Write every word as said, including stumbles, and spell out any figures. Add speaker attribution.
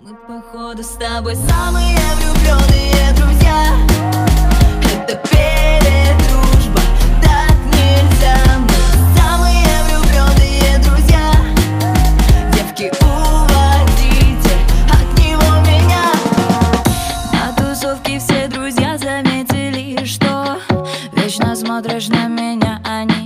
Speaker 1: Мы, походу, с тобой самые влюбленные друзья. Это передружба, так нельзя. Мы самые влюбленные друзья. Девки, уводите от него меня. На тусовке все друзья заметили, что вечно смотришь на меня, они